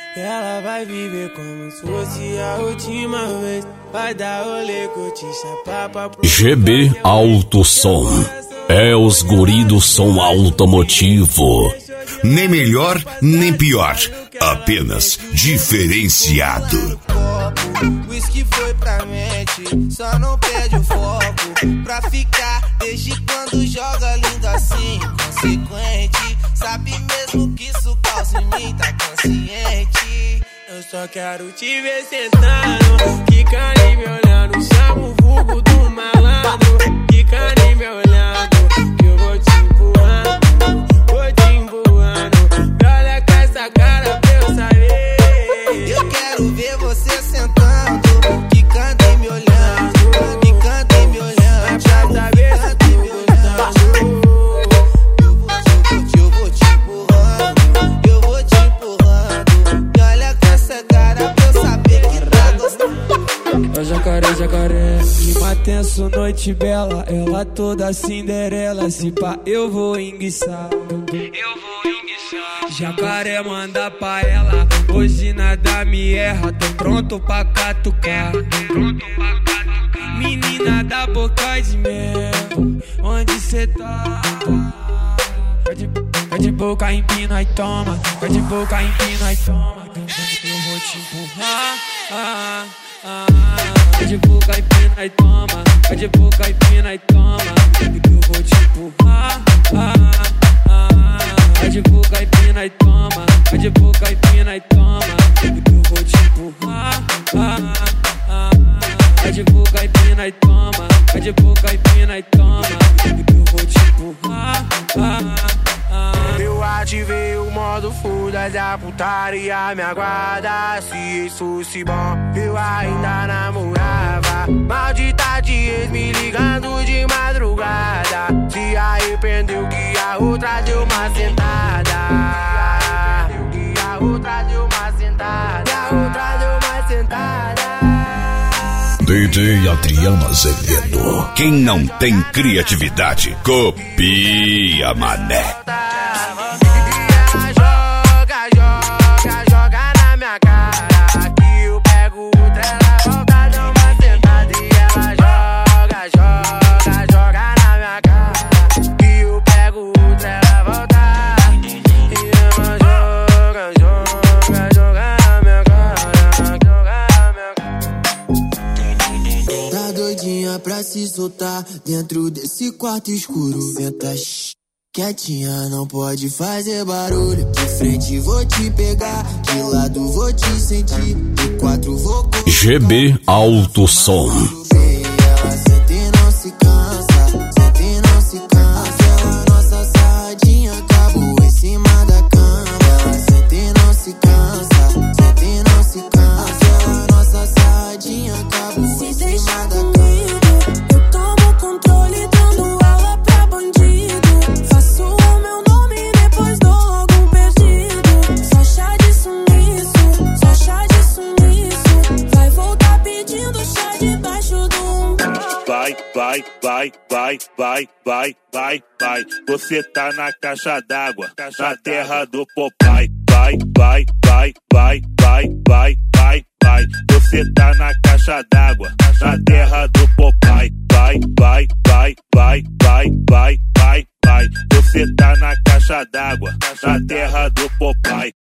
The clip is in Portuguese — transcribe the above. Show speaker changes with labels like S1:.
S1: Ela vai viver como se fosse a última vez. Vai dar rolê, curtir, chapar pra...
S2: GB Alto Som. É os guri do som automotivo.
S3: Nem melhor, nem pior. Apenas diferenciado.
S4: Whisky foi pra mente, só não perde o foco. Pra ficar, desde quando joga lindo assim, consequente. Sabe mesmo que isso causa em mim, tá consciente.
S1: Eu só quero te ver sentando, quicando e me olhando. Chama o vulgo do malandro, quicando e me olhando. Que eu vou te empurrando, vou te empurrando. Olha com essa cara pra eu saber.
S4: Eu quero ver você sentando, quicando e me olhando, quicando e me olhando.
S1: Pra saber se tu gostando.
S4: Eu vou te empurrando, eu vou te empurrando. E olha com essa cara pra eu saber que tá gostando.
S1: Ó jacaré, jacaré, clima tenso, noite bela. Ela toda Cinderela, se pá eu vou enguiçar. Jacaré manda pra ela, hoje nada me erra. Tô pronto pra catucar. Menina da boca de mel, onde cê tá? Vai de boca, empina e toma. Vai de boca, empina e toma. Eu vou te empurrar. Vai de boca, empina e toma. Vai de boca, empina e toma. Eu vou te empurrar. Vai de boca, empina e toma. Vai de boca, empina e toma. Eu vou te empurrar. Vai de boca, empina e toma. Vai de boca, empina e toma. Eu vou te empurrar. Eu ativei o modo fuda da putaria, me aguarda. Se isso fosse bom, eu ainda namorava. Maldita de ex me ligando de madrugada. Se arrependeu que a outra deu uma sentada. Que a outra deu uma sentada. Que a outra deu uma sentada.
S3: DJ Adriano Azevedo. Quem não tem criatividade, copia, mané.
S1: Joga na minha cara, que eu pego outra, ela volta, dá uma sentada. E ela joga na minha cara, que eu pego outra, ela volta. E ela joga na minha cara, joga na minha cara.
S4: Tá doidinha pra se soltar dentro desse quarto escuro. Venta quietinha, não pode fazer barulho. De frente vou te pegar, de lado vou te sentir, de quatro vou colocar.
S2: GB Alto Som.
S4: Ela sente e não se cansa, sente e não se cansa. Ela nossa sarradinha acabou em cima da cama. Ela sente e não se cansa, sente e não se cansa. Ela nossa sarradinha acabou em cima da cama.
S5: Eu tomo controle dando aula pra bandido. Faço o meu nome e depois dou logo um perdido. Só chá de sumiço, só chá de sumiço. Vai voltar pedindo chá debaixo do umbigo.
S6: Vai. Você tá na caixa d'água, na terra do Popeye. Vai. Você tá na caixa d'água, na terra do Popeye. Vai. Você tá na caixa d'água, na terra do Popeye.